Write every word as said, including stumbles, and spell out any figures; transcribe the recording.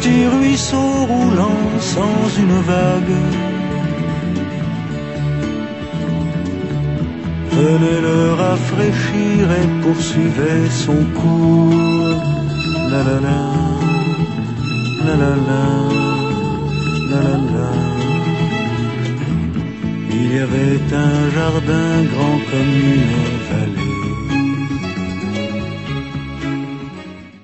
petit ruisseau roulant sans une vague venait le rafraîchir et poursuivait son cours. La la la, la la la, la la la. Il y avait un jardin grand comme une vallée.